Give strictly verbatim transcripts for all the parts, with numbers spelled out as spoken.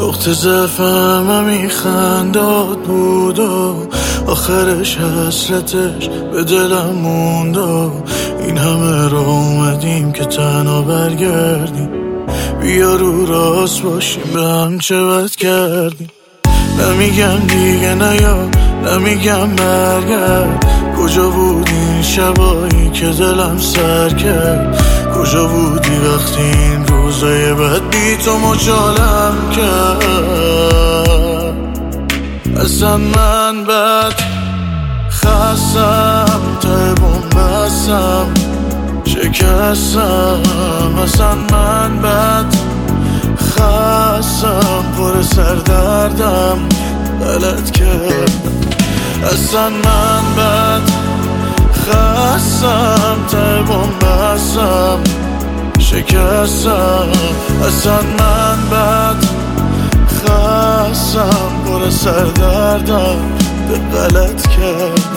نقطه ضعفم میخنداد بود و آخرش حسرتش به دلم موند و این همه رو اومدیم که تنها برگردیم. بیا رو راست باشیم به هم چه بد کردیم. نمیگم دیگه نیا، نمیگم برگرد. کجا بودی این شبایی که دلم سر کرد؟ کجا بودی وقتی این روزای بد بی تو مجالم کرد؟ اصلا من بد خستم، ته بومبستم، شکستم. اصلا من بد خستم، پر سردردم، غلط کردم. اصلا من بد خستم، ته بومبستم، شکستم. اصلا من بد خستم، پر سردردم، غلط کردم.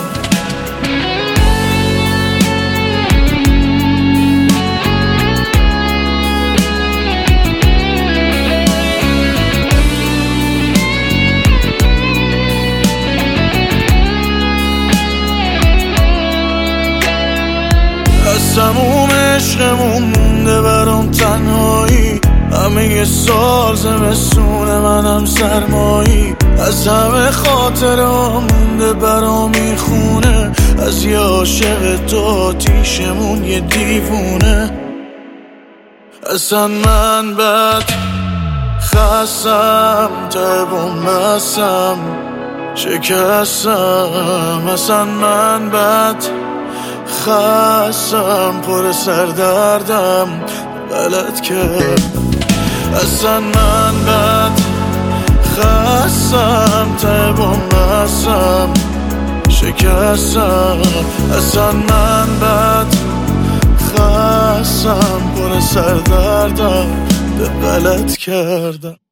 از تموم عشقمون مونده برام تنهایی، همه یه سال زمستون منم سرمایی. از همه خاطرام مونده برام این خونه، از یه عاشق تو آتیشمون یه دیوونه. اصلا من بد خستم، ته بومبستم، شکستم. اصلا من بد خستم، پر سردردم، غلط کردم. اصلا من بد خستم، ته بومبستم، شکستم. اصلا من بد خستم، پر سردردم، غلط کردم.